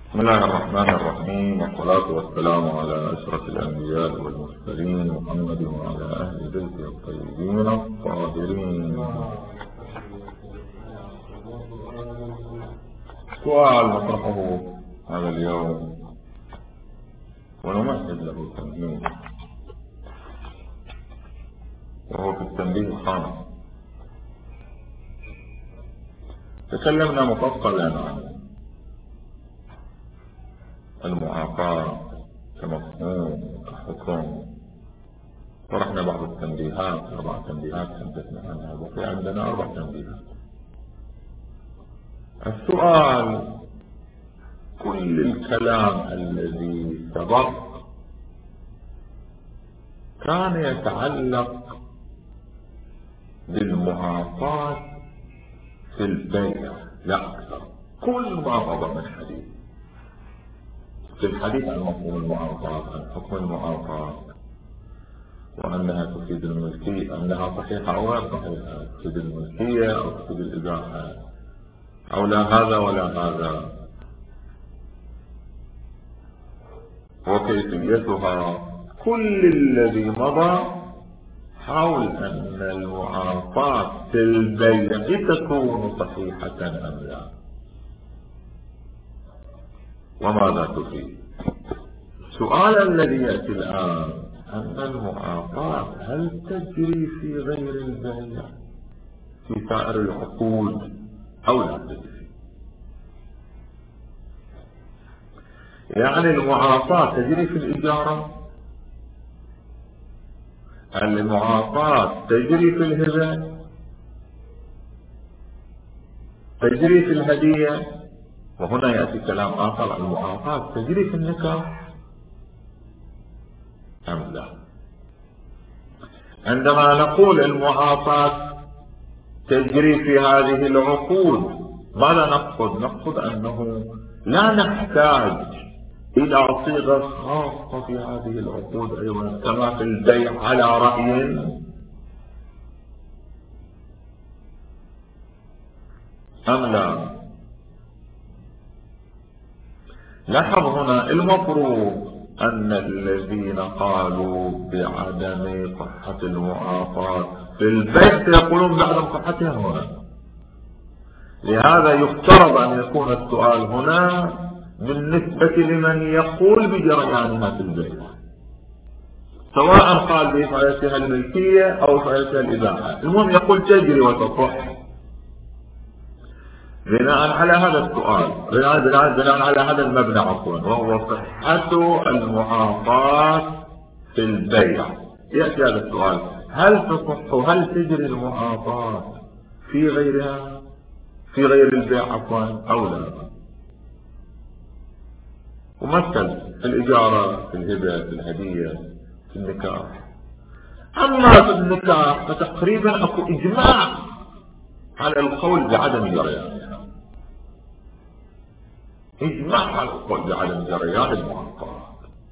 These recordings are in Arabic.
بسم الله الرحمن الرحيم، والصلاة والسلام على أشرف الأنبياء والمرسلين محمد وعلى أهل بيته الطيبين الطاهرين. سؤال نطرحه هذا اليوم ونمهد له تمهيد، وهو في التنبيه الخامس. تكلمنا مفصلا عن المعافاة كمفهوم كحكم، طرحنا بعض التنبيهات، 4 تنبيهات تحدثنا عنها، وفي عندنا 4 تنبيهات. السؤال: كل الكلام الذي سبق كان يتعلق بالمعافاة في البيع لا أكثر. كل ما مضى من حديث في الحديث عن مفهوم المعافاة، عن حكم المعافاة، وأنها تفيد الملكية، أنها صحيحة أو غير صحيحة، تفيد الملكية أو تفيد الإباحة، أو لا هذا ولا هذا، وكيفيتها. كل الذي مضى حول أن المعافاة في البيع تكون صحيحة أم لا، وماذا تفيد. السؤال الذي يأتي الآن: أن المعافاة هل تجري في غير البيع في سائر العقود أو لا تجري؟ يعني المعافاة تجري في الإجارة، المعافاة تجري في الهبة، تجري في الهدية، وهنا يأتي كلام آخر: المعافاة تجري في النكاح أم لا. عندما نقول المعافاة تجري في هذه العقود، ماذا نقصد؟ نقصد أنه لا نحتاج إلى صيغة خاصة في هذه العقود أيضا كما في البيع على رأي أم لا. لاحظ هنا: المفروض أن الذين قالوا بعدم صحة المعافاة في البيع سيقولون بعدم صحتها هنا. لهذا يفترض أن يكون السؤال هنا بالنسبة لمن يقول بجريانها في البيع، سواء قال بإفعالتها الملكية أو إفعالتها الإباحة، المهم يقول تجري وتصح. بناء على هذا السؤال، بناء على هذا المبنى وهو صحة المعافاة في البيع، يأتي هذا السؤال: هل تصح، هل تجري المعافاة في غيرها، في غير البيع أو لا؟ ومثل في الإجارة، في الهبة، في الهدية، في النكاح. أما في النكاح فتقريبا أكو إجماع على القول بعدم جريانها، إجماع على القول بعدم جريان المعافاة.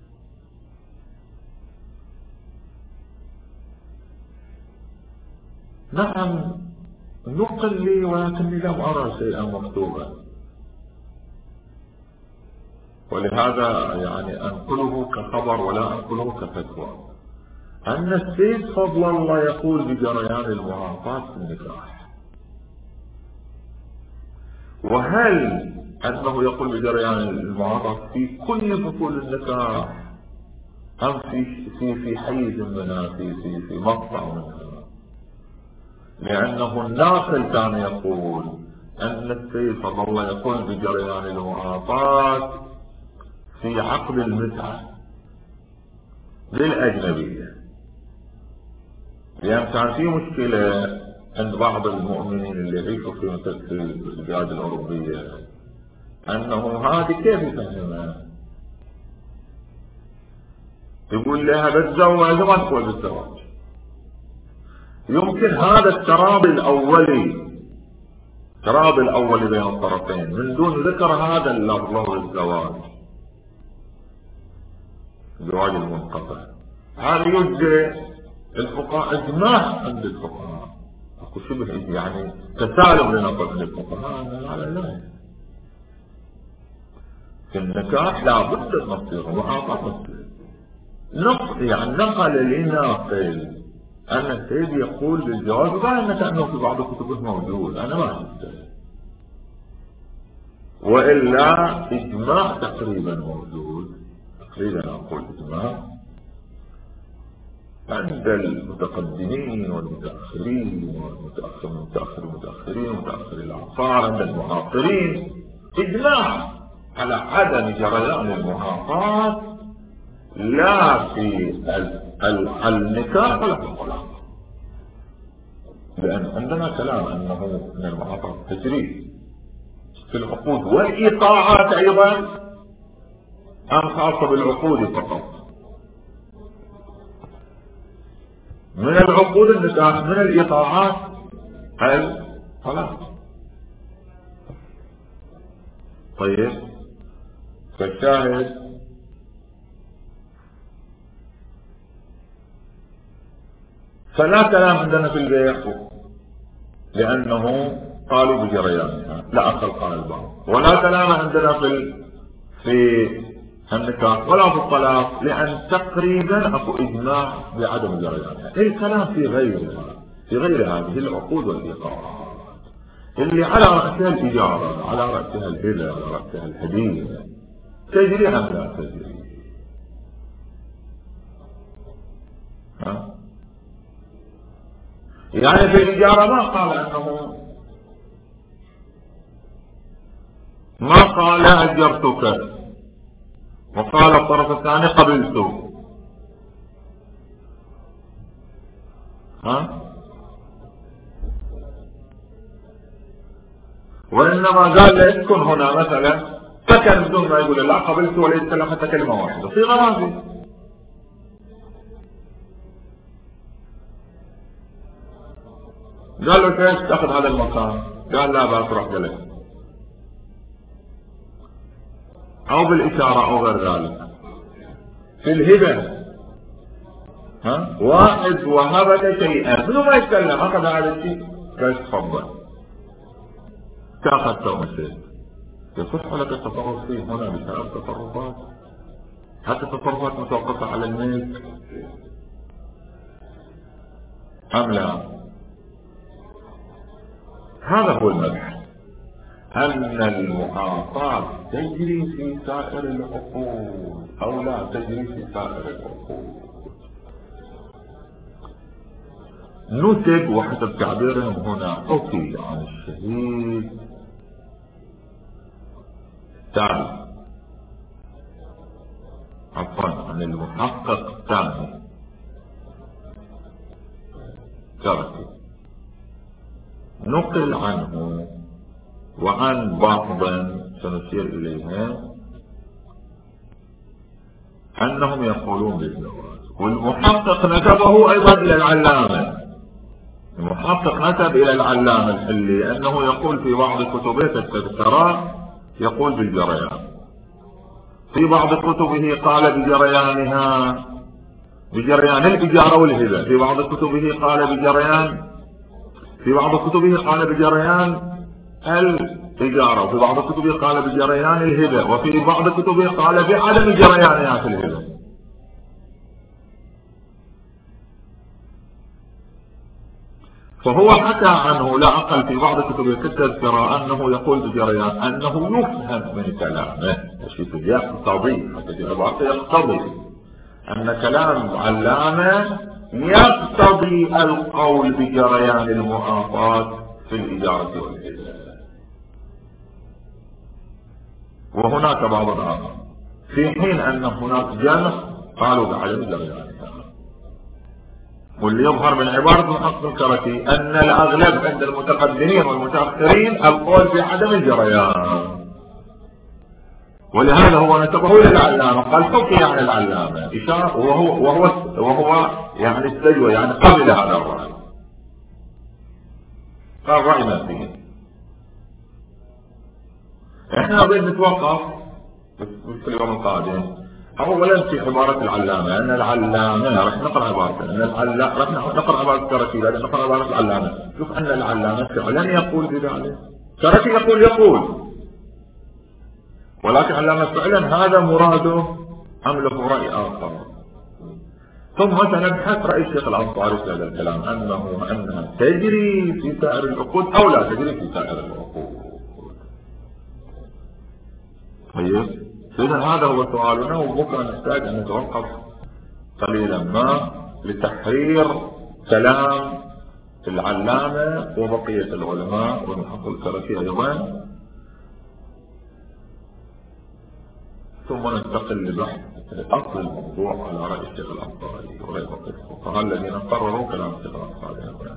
نعم نقل لي، ولكني لم أرى شيئا مكتوبا، ولهذا يعني أنقله كخبر ولا أنقله كفتوى، أن السيد فضل الله يقول بجريان المعافاة في النكاح. وهل أنه يقول بجريان المعافاة في كل فصول النكاح أم في حيز منها، في مقطع منها؟ لأنه الناقل كان يقول أن السيد فضل الله يقول بجريان المعافاة في عقد المتعة للأجنبية، لأن كان في مشكلة عند بعض المؤمنين اللي يعيشوا في مثل البلاد الأوروبية، أنه هذه كيف يفهمها؟ يقول لها بتزوج وما تقول بالزواج. يمكن هذا الترابي الأولي بين الطرفين من دون ذكر هذا اللفظ الزواج المنقطع، هذا يجزي الفقهاء إجماع عند الفقهاء، أكو شبه يعني تسالم لنقل عند الفقهاء. لا في النكاح لابد أن تصير معاطفة. يعني نقل لناقل أن السيد يقول بالجواز، وقال كأنه في بعض كتبه موجود، أنا ما شفته، وإلا إجماع تقريبا موجود، تقريبا أقول إجماع عند المتقدمين والمتأخرين والمتأخرين ومتأخر الأعصار، عند المعاصرين إجماع على عدم جريان المعاطاة لا في النكاح ولا في الطلاق، لأن عندنا كلام أنه من المعاطاة تجري في العقود والإيقاعات أيضا، أم خاصة بالعقود فقط؟ من العقود النكاح، من الإيقاعات الطلاق. طيب فالشاهد فلا كلام عندنا في البيع، لأنه قالوا بجريانها، لا أقل قال البعض، ولا كلام عندنا في النكاح ولا في الطلاق، لأن تقريبا أكو إجماع بعدم جريانها. الكلام في غير هذه العقود والإيقاعات اللي على رأسها الإجارة، على رأسها الهبة، على رأسها الهدية، تجري أم لا تجري؟ يعني في الإجارة ما قال أجرتك، وقال الطرف الثاني قبلته، وإنما قال لا اسكن هنا مثلا، سكن بدون ما يقول لا قبلت ولا يتكلم حتى كلمة واحدة، صيغة هذه. قال له كيف تأخذ هذا المكان؟ قال لا بأس روح لك، أو بالإشارة أو غير ذلك. في الهبة واحد وهبك شيئا بدون ما يتكلم، أخذ هذا الشيء قال تفضل، تأخذته ومشيت، يصح لك التصرف فيه هنا بسبب تصرفات، حتى تصرفات متوقفة على الملك أم لا؟ هذا هو المبحث، أن المعاطاة تجري في سائر العقود أو لا تجري في سائر العقود. نتج وحسب تعبيرهم هنا حكي عن الشهيد الثاني، عفوا عن المحقق الثاني تركي، نقل عنه وعن بعض سنشير إليها أنهم يقولون بالزواج، والمحقق نسبه أيضا إلى العلامة، المحقق نسب إلى العلامة الحلي أنه يقول في بعض كتبه التذكرة يقول بالجريان، في بعض كتبه قال بجريانها، بجريان الإجارة والهبة، في بعض كتبه قال بجريان، في بعض كتبه قال بجريان الإجارة، وفي بعض كتبه قال بجريان الهبة، وفي بعض كتبه قال بعدم جريانها في الهبة. فهو حكى عنه لا أقل في بعض كتبه كالتذكرة أنه يقول بجريان، أنه يفهم من كلامه الشيء يقتضي، حتى في العبارة يقتضي أن كلام علامة يقتضي القول بجريان المعاطاة في الإجارة والهبة. وهناك بعض آخر في حين أن هناك جمع قالوا بعدم جريانها. واللي يظهر من عبارة المحقق الكركي أن الأغلب عند المتقدمين والمتأخرين القول بعدم الجريان، ولهذا هو نسبه إلى العلامة، قال حكي عن العلامة إشارة، وهو يعني استجوى، يعني قبل هذا الرأي، قال رأي ما فيه. احنا نريد نتوقف في اليوم القادم اولا في عبارة العلامة، ان العلامة رح نقرأ عبارة، ان العلامة رح نقرأ عبارة كركي، بعدين نقرأ عبارة العلامة، شوف ان العلامة فعلا يقول بذلك، كركي يقول ولكن علامة فعلا هذا مراده أم له رأي آخر. ثم سنبحث رأي الشيخ الأنصاري في هذا الكلام أنها تجري في سائر العقود أو لا تجري في سائر العقود. طيب إذا هذا هو سؤالنا، وبكرة نحتاج أن نتوقف قليلا ما لتحرير كلام العلامة وبقية العلماء والمحقق السلفي أيضا، ثم ننتقل لبحث أصل الموضوع على رأي الشيخ الأنصاري ورأي بقية الفقهاء الذين قرروا كلام الشيخ الأنصاري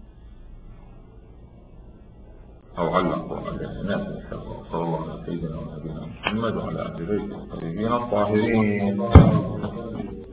أو علقوا عليه. نعم إن شاء الله. صلى الله على سيدنا ونبينا محمد وعلى آله وصحبه الطاهرين.